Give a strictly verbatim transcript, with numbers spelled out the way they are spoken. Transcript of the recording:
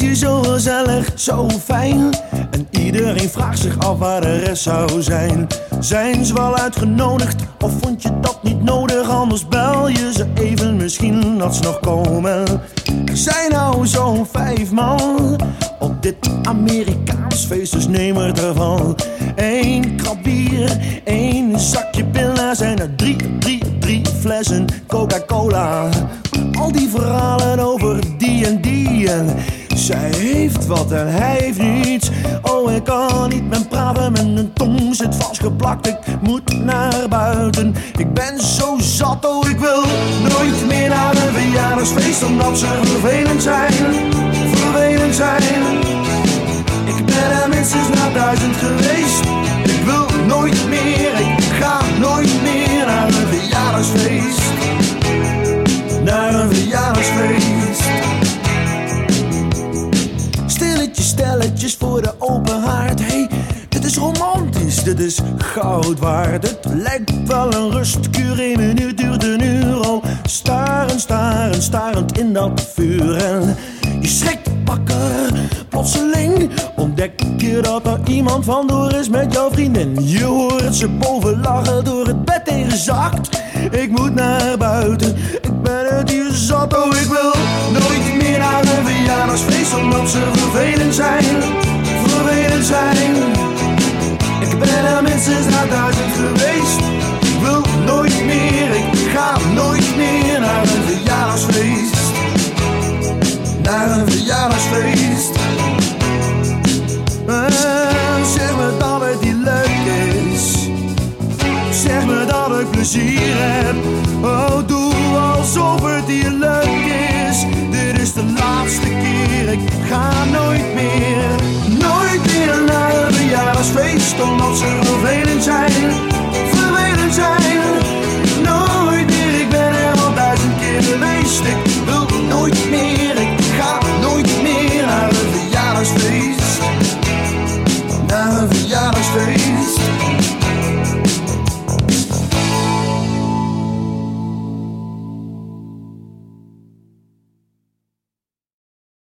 hier zo gezellig, zo fijn. En iedereen vraagt zich af waar de rest zou zijn. Zijn ze wel uitgenodigd of vond je dat niet nodig? Anders bel je ze even, misschien dat ze nog komen. Er zijn nou zo'n vijf man op dit Amerikaans feest, dus neem er ervan. Eén krab bier, één zakje pilla, zijn er drie, drie, drie flessen Coca-Cola. Al die verhalen over die en die en zij heeft wat en hij heeft niets. Oh, ik kan niet met praten, mijn tong zit vastgeplakt. Ik moet naar buiten, ik ben zo zat. Oh, ik wil nooit meer naar een verjaardagsfeest, omdat ze vervelend zijn, vervelend zijn. Ik ben er minstens naar duizend geweest. Ik wil nooit meer, ik ga nooit meer naar een verjaardagsfeest. Naar een verjaardagsfeest. Stilletjes, stelletjes voor de open haard. Hey, dit is romantisch, dit is goud waard. Het lijkt wel een rustkuur, één minuut duurt een uur al. Starend, starend, starend in dat vuur. En je schrikt wakker, plotseling ontdek je dat er iemand vandoor is met jouw vriendin. Je hoort ze boven lachen, door het bed heen gezakt. Ik moet naar buiten, ik ben het hier zat. Oh, ik wil nooit meer naar een verjaardagsfeest, omdat ze vervelend zijn, vervelend zijn. Ik ben er minstens naar duizend geweest. Ik wil nooit meer, ik ga nooit meer naar een verjaardagsfeest. Naar een verjaardagsfeest. En zeg me dat het niet leuk is. Zeg me dat ik plezier heb. Oh, doe alsof het hier leuk is. Dit is de laatste keer, ik ga nooit meer. Nooit meer naar een verjaardagsfeest, omdat ze vervelend zijn, vervelend zijn. Nooit meer, ik ben er al duizend keer geweest. Ik wil nooit meer, ik ga nooit meer naar een verjaardagsfeest. Naar een verjaardagsfeest.